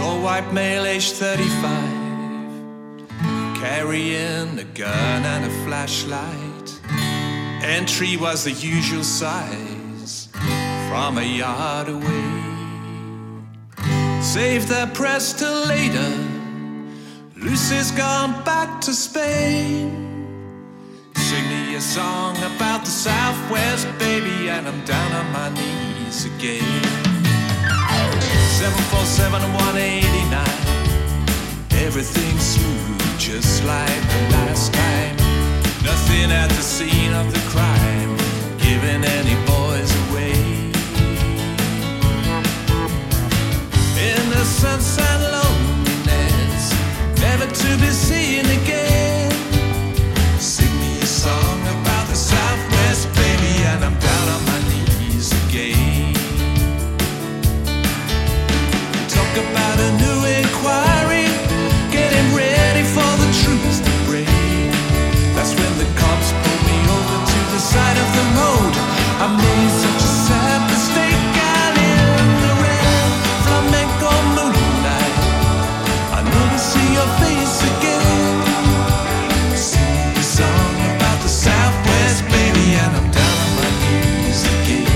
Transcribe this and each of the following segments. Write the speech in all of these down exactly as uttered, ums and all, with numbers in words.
Tall white male, age thirty-five, carrying a gun and a flashlight. Entry was the usual size, from a yard away. Save the press till later, Lucy's gone back to Spain. Sing me a song about the Southwest, baby, and I'm down on my knees again. seven four seven one eighty-nine, everything's smooth just like the last time. Nothing at the scene of the crime, giving any boys away. Innocence and loneliness, never to be seen again. Sing me a song about the Southwest, baby, and I'm down on my knees again. Talk about a new inquiry, getting ready for the truth to break. That's when the cops pulled me over to the side of the road. I made such a sad mistake, got in the red flamenco moonlight. I never see your face again. Sing a song about the Southwest, baby, and I'm down on my knees again.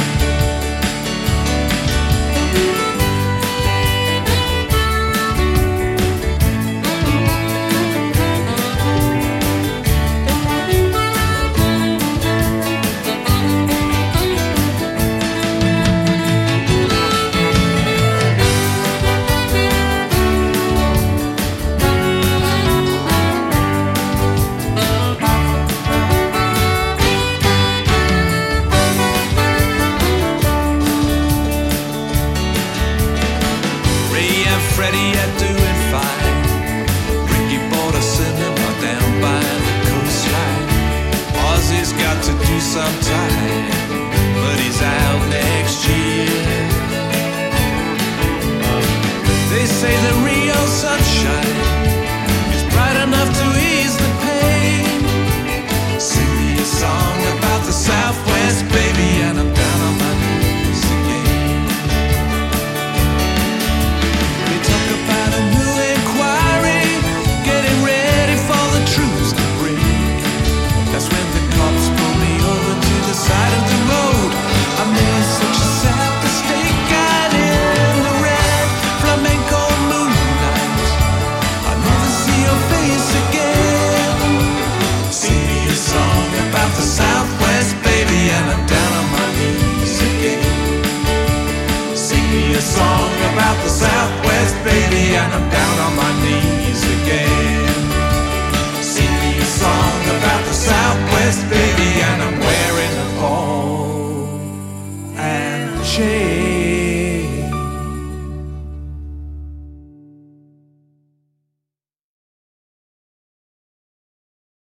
Freddie are doing fine. Ricky bought a cinema down by the coastline. Ozzy's got to do some time, but he's out next year. They say the Rio sunshine